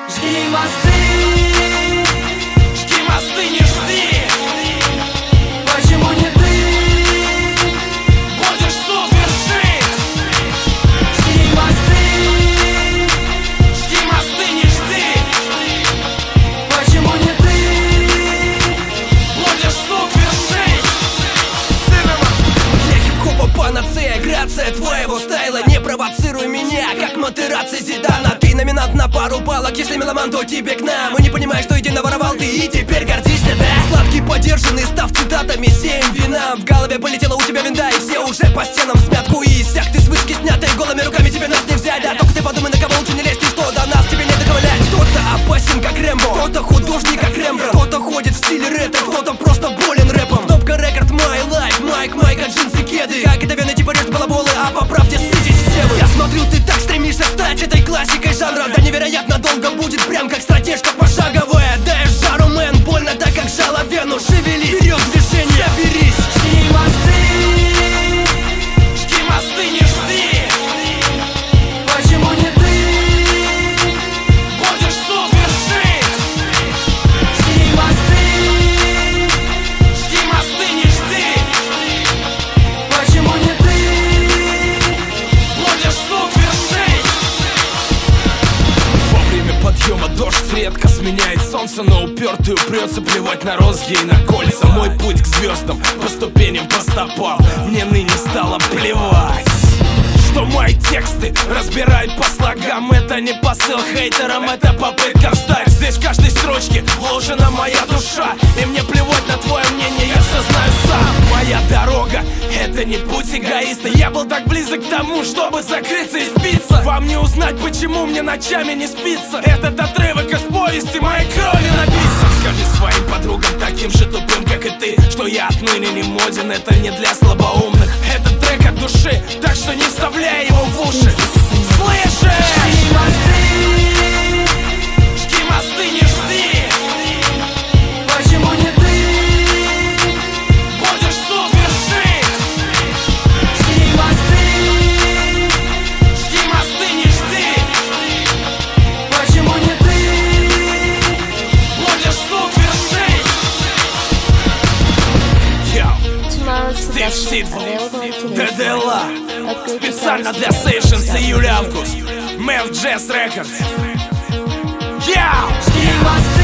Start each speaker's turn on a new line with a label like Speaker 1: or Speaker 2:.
Speaker 1: Жги мосты,
Speaker 2: Жги мосты, не жди.
Speaker 1: почему не ты?
Speaker 2: Будешь суд вершить.
Speaker 1: Жги мосты,
Speaker 2: Жги мосты, не жди.
Speaker 1: почему не ты?
Speaker 2: Будешь суд вершить.
Speaker 3: Для хип-хопа панацея, грация твоего стайла. Не провоцируй меня, как Матерацци Зидана. Ты номинант на пару палок, если меломан, то тебе к нам. И не понимаешь, что едино воровал ты и теперь гордишься, да? Сладкий подержанный, став цитатами, сеем вина. В голове полетела у тебя винда, и все уже по стенам смятку и иссяк. Ты с вышки снятой, голыми руками тебе нас не взять. Да только ты подумай, на кого лучше не лезть, и что до нас тебе не доковылять. Кто-то опасен, как Рэмбо, кто-то художник, как Рембрандт, кто-то ходит в стиле ретро, кто-то просто болен рэпом. Кнопка рекорд, my life, майка, джинсы, кеды. Как это вены, типа режут балаболы, а по правде сытись все вы. Я смотрю, ты так стремишься стать этой классикой жанра. Да невероятно долго будет, прям как стратежка пошаговая. Даешь жару, мэн, больно так, как жало вену. Шевели, вперед движение, соберись.
Speaker 1: Жги мосты,
Speaker 2: Жги мосты, не жди.
Speaker 1: почему не ты?
Speaker 2: Будешь суд вершить.
Speaker 1: Жги мосты,
Speaker 2: Жги мосты, не жди.
Speaker 1: почему не ты?
Speaker 2: Будешь суд вершить. Во время подъема дождь редко сменяет солнце, но упертый упрется плевать на розги и на кольца. Мой путь к звездам, по ступеням, по стопам. Мне ныне стало плевать, что мои тексты разбирают по слогам. Это не посыл хейтерам, это попытка встать. Здесь в каждой строчке вложена моя душа, и мне плевать на твое мнение, я все знаю сам. Моя дорога — это не путь эгоиста. Я был так близок к тому, чтобы закрыться и спиться. Вам не узнать, почему мне ночами не спится. Этот отрывок из повести моей крови написан. Скажи своим подругам, таким же тупым, как и ты, что я отныне не моден, это не для слабоумных. Это трек от души, так что не вставляй его в уши. Слышишь?
Speaker 1: Жги мосты,
Speaker 2: Жги мосты, не жди.
Speaker 1: почему не ты?
Speaker 2: Будешь суд вершить.
Speaker 1: Жги мосты,
Speaker 2: Жги мосты, не жди.
Speaker 1: почему не ты?
Speaker 2: Будешь суд вершить. Йоу,
Speaker 4: Tomorrow's
Speaker 2: Стив
Speaker 4: production
Speaker 2: Сидвелл,
Speaker 4: available on today's
Speaker 2: ДДЛА.
Speaker 4: at
Speaker 2: Специально для Сейшенс июля-август. Мэв Джесс Рекордс. Йоу!
Speaker 1: Жги мосты,